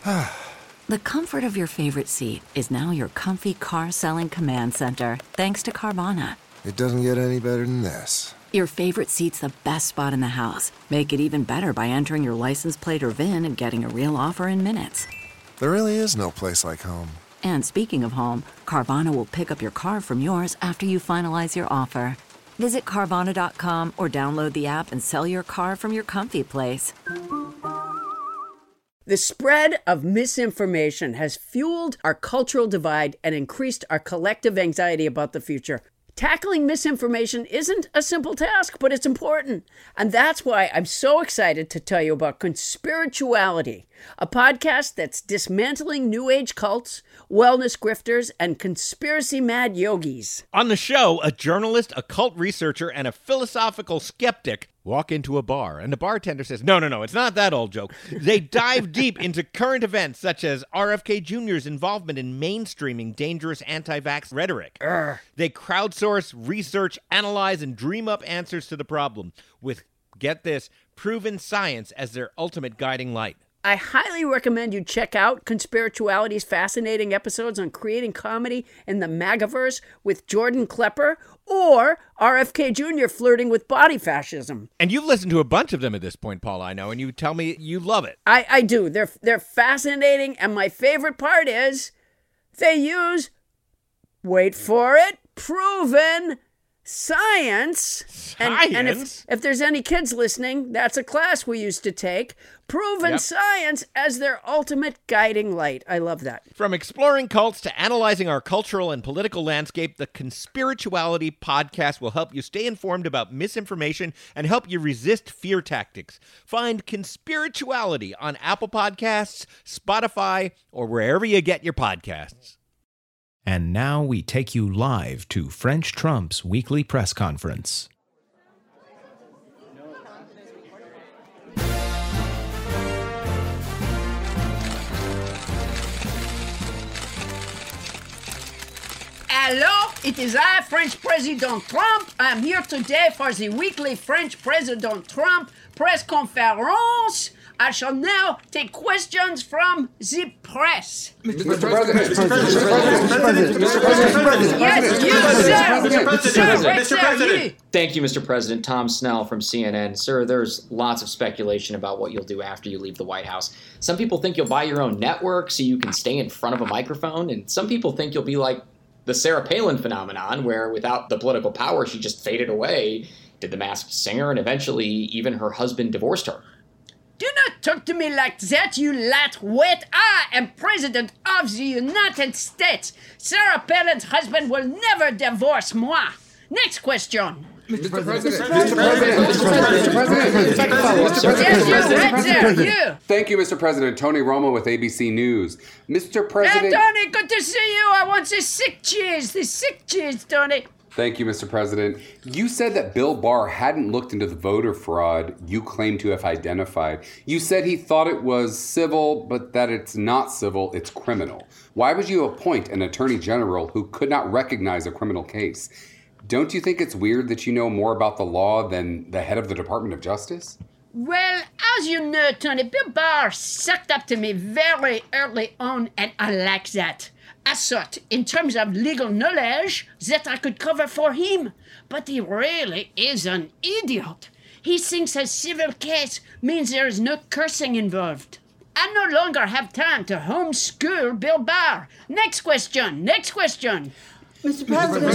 The comfort of your favorite seat is now your comfy car selling command center, thanks to Carvana. It doesn't get any better than this. Your favorite seat's the best spot in the house. Make it even better by entering your license plate or VIN and getting a real offer in minutes. There really is no place like home. And speaking of home, Carvana will pick up your car from yours after you finalize your offer. Visit Carvana.com or download the app and sell your car from your comfy place. The spread of misinformation has fueled our cultural divide and increased our collective anxiety about the future. Tackling misinformation isn't a simple task, but it's important. And that's why I'm so excited to tell you about Conspirituality, a podcast that's dismantling New Age cults, wellness grifters, and conspiracy-mad yogis. On the show, a journalist, a cult researcher, and a philosophical skeptic walk into a bar, and the bartender says, no, it's not that old joke. They dive deep into current events, such as RFK Jr.'s involvement in mainstreaming dangerous anti-vax rhetoric. They crowdsource, research, analyze, and dream up answers to the problem with, get this, proven science as their ultimate guiding light. I highly recommend you check out Conspirituality's fascinating episodes on creating comedy in the MAGAverse with Jordan Klepper or RFK Jr. flirting with body fascism. And you've listened to a bunch of them at this point, Paul, I know, and you tell me you love it. I do. They're fascinating, and my favorite part is they use, wait for it, proven science. And if there's any kids listening, that's a class we used to take. Proven science as their ultimate guiding light. I love that. From exploring cults to analyzing our cultural and political landscape, the Conspirituality podcast will help you stay informed about misinformation and help you resist fear tactics. Find Conspirituality on Apple Podcasts, Spotify, or wherever you get your podcasts. And now we take you live to French Trump's weekly press conference. Hello, it is I, French President Trump. I'm here today for the weekly French President Trump press conference. I shall now take questions from the press. Mr. President. Yes, you, sir. Mr. President. Thank you, Mr. President. Tom Snell from CNN. Sir, there's lots of speculation about what you'll do after you leave the White House. Some people think you'll buy your own network so you can stay in front of a microphone, and some people think you'll be like the Sarah Palin phenomenon, where without the political power, she just faded away, did The Masked Singer, and eventually even her husband divorced her. Do not talk to me like that, you lat-wet. I am President of the United States. Sarah Palin's husband will never divorce moi. Next question. Mr. President. Yes, you, right there, you. Thank you, Mr. President. Tony Romo with ABC News. Mr. President. Tony, good to see you. I want the sick cheese, Tony. Thank you, Mr. President. You said that Bill Barr hadn't looked into the voter fraud you claim to have identified. You said he thought it was civil, but that it's not civil, it's criminal. Why would you appoint an attorney general who could not recognize a criminal case? Don't you think it's weird that you know more about the law than the head of the Department of Justice? Well, as you know, Tony, Bill Barr sucked up to me very early on, and I like that. I thought, in terms of legal knowledge, that I could cover for him. But he really is an idiot. He thinks a civil case means there is no cursing involved. I no longer have time to homeschool Bill Barr. Next question. Mr. President. Mr.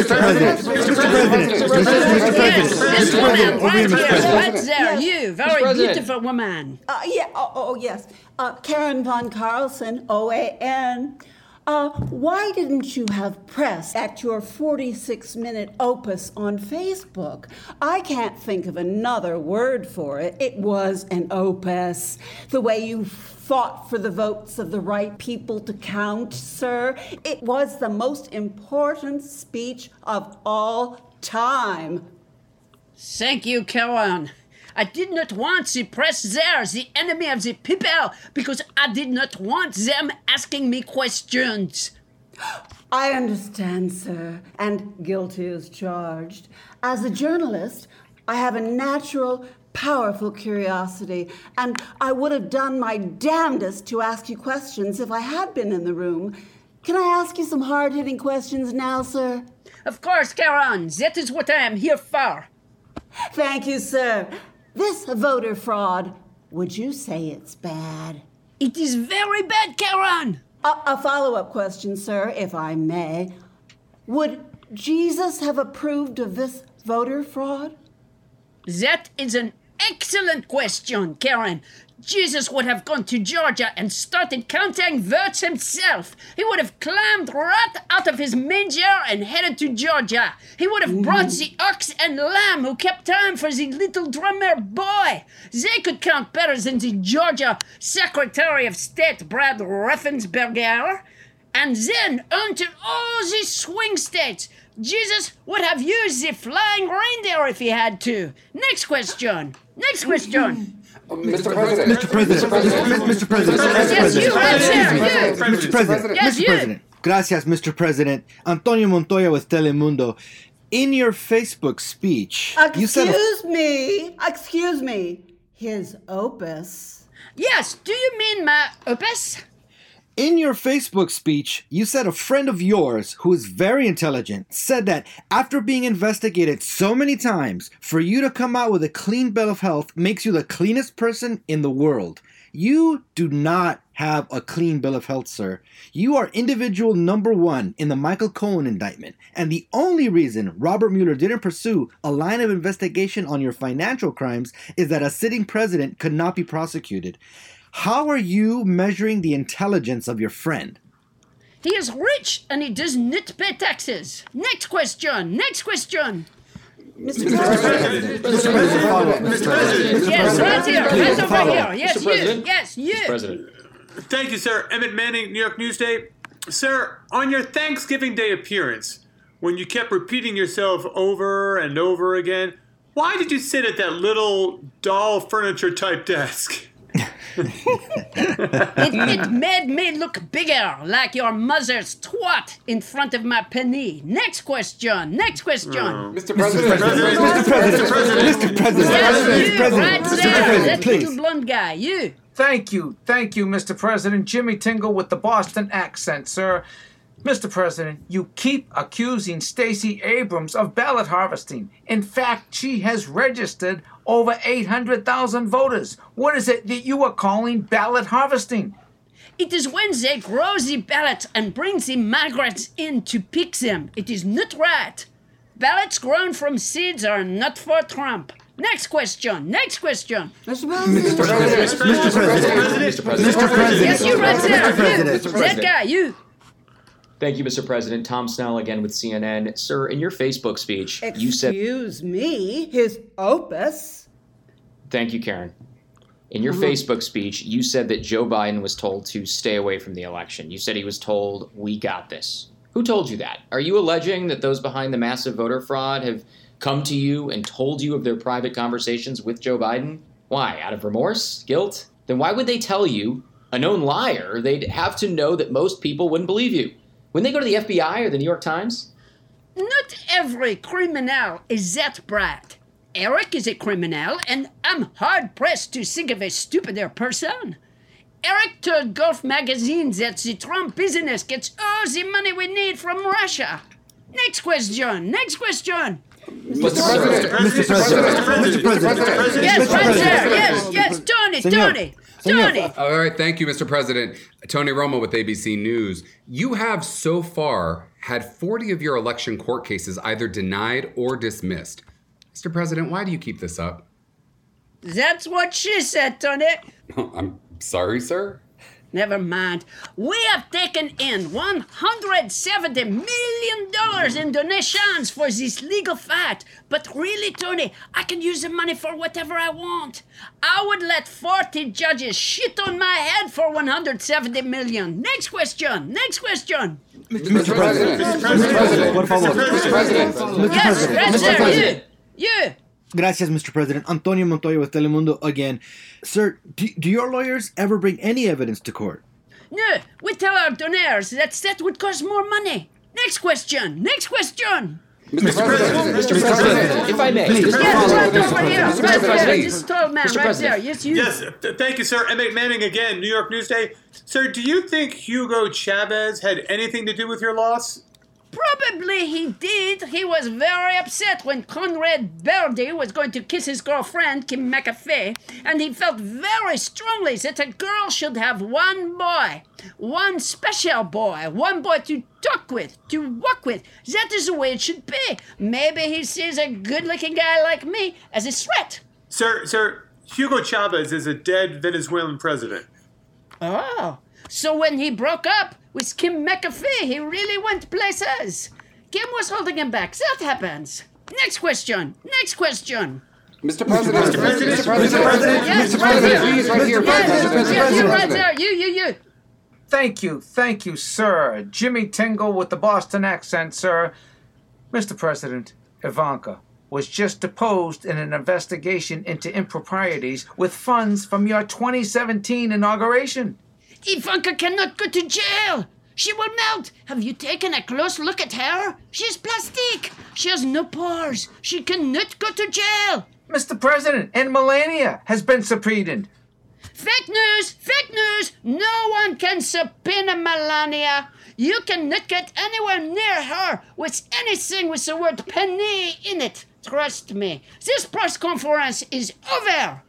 President, right there, you, very beautiful woman. Yes. Karen von Carlson, OAN. Why didn't you have press at your 46-minute opus on Facebook? I can't think of another word for it. It was an opus. The way you fought for the votes of the right people to count, sir. It was the most important speech of all time. Thank you, Karen. I did not want the press there, the enemy of the people, because I did not want them asking me questions. I understand, sir, and guilty as charged. As a journalist, I have a natural powerful curiosity, and I would have done my damnedest to ask you questions if I had been in the room. Can I ask you some hard-hitting questions now, sir? Of course, Karen. That is what I am here for. Thank you, sir. This voter fraud, would you say it's bad? It is very bad, Karen. A follow-up question, sir, if I may. Would Jesus have approved of this voter fraud? That is an excellent question, Karen. Jesus would have gone to Georgia and started counting votes himself. He would have climbed right out of his manger and headed to Georgia. He would have brought the ox and lamb who kept time for the little drummer boy. They could count better than the Georgia Secretary of State, Brad Raffensperger. And then, unto all the swing states, Jesus would have used the flying reindeer if he had to. Next question. Next question. Mr. President. Mr. President. Mr. President. Yes, you right there. You. Mr. President. Yes, Mr. you. President. Gracias, Mr. President. Antonio Montoya with Telemundo. In your Facebook speech, you said... Excuse me. His opus. Yes, do you mean my opus? In your Facebook speech, you said a friend of yours, who is very intelligent, said that after being investigated so many times, for you to come out with a clean bill of health makes you the cleanest person in the world. You do not have a clean bill of health, sir. You are individual number one in the Michael Cohen indictment, and the only reason Robert Mueller didn't pursue a line of investigation on your financial crimes is that a sitting president could not be prosecuted. How are you measuring the intelligence of your friend? He is rich and he does not pay taxes. Next question. Next question. Mr. President. Mr. President. Yes, right here. Right over here. Yes, Mr. you. President. Yes, you. Mr. President. Thank you, sir. Emmett Manning, New York Newsday. Sir, on your Thanksgiving Day appearance, when you kept repeating yourself over and over again, why did you sit at that little doll furniture type desk? It made me look bigger, like your mother's twat in front of my penny. Next question. Next question. Mr. President. Mr. President. Mr. President. Yes, you, right Mr. there. President, That please. little blonde guy. You. Thank you, Mr. President. Jimmy Tingle with the Boston accent, sir. Mr. President, you keep accusing Stacey Abrams of ballot harvesting. In fact, she has registered over 800,000 voters. What is it that you are calling ballot harvesting? It is when they grow the ballots and bring the migrants in to pick them. It is not right. Ballots grown from seeds are not for Trump. Next question. Next question. Mr. President. Mr. President. Yes, you right there. President. You. That guy. You. Thank you, Mr. President. Tom Snell again with CNN. Sir, in your Facebook speech, you said... Excuse me. His opus. Thank you, Karen. In your Facebook speech, you said that Joe Biden was told to stay away from the election. You said he was told, we got this. Who told you that? Are you alleging that those behind the massive voter fraud have come to you and told you of their private conversations with Joe Biden? Why? Out of remorse? Guilt? Then why would they tell you, a known liar? They'd have to know that most people wouldn't believe you. When they go to the FBI or the New York Times? Not every criminal is that bright. Eric is a criminal, and I'm hard-pressed to think of a stupider person. Eric told Golf Magazine that the Trump business gets all the money we need from Russia. Next question. Next question. Mr. President. Yes, right there. Yes. Tony. All right, thank you, Mr. President. Tony Romo with ABC News. You have so far had 40 of your election court cases either denied or dismissed. Mr. President, why do you keep this up? That's what she said, Tony. I'm sorry, sir. Never mind. We have taken in $170 million in donations for this legal fight. But really, Tony, I can use the money for whatever I want. I would let 40 judges shit on my head for $170 million. Next question. Mr. President. Mr. President. Yes, right there. You. Gracias, Mr. President. Antonio Montoya with Telemundo again. Sir, do your lawyers ever bring any evidence to court? No, we tell our donors that would cost more money. Next question. Mr. President. Mr. President, if I may. Yes, right over here. Mr. Right there. President. This tall man Mr. right President. there. Yes, you. Yes, thank you, sir. Emmett Manning again, New York Newsday. Sir, do you think Hugo Chavez had anything to do with your loss? Probably he did. He was very upset when Conrad Birdie was going to kiss his girlfriend, Kim McAfee, and he felt very strongly that a girl should have one boy, one special boy, one boy to talk with, to walk with. That is the way it should be. Maybe he sees a good-looking guy like me as a threat. Sir, Hugo Chavez is a dead Venezuelan president. Oh, so when he broke up with Kim McAfee, he really went places. Kim was holding him back. That happens. Next question. Mr. President. Yes, Mr. right President, here. please, right here. Yes, you right there. You. Thank you, sir. Jimmy Tingle with the Boston accent, sir. Mr. President, Ivanka was just deposed in an investigation into improprieties with funds from your 2017 inauguration. Ivanka cannot go to jail. She will melt. Have you taken a close look at her? She's plastic. She has no pores. She cannot go to jail. Mr. President, and Melania has been subpoenaed. Fake news! Fake news! No one can subpoena Melania. You cannot get anywhere near her with anything with the word penny in it. Trust me. This press conference is over.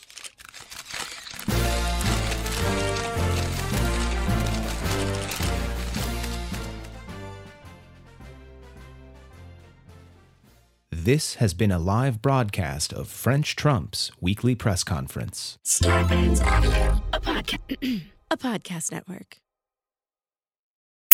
This has been a live broadcast of French Trump's weekly press conference. Starbane's Audio, a podcast network.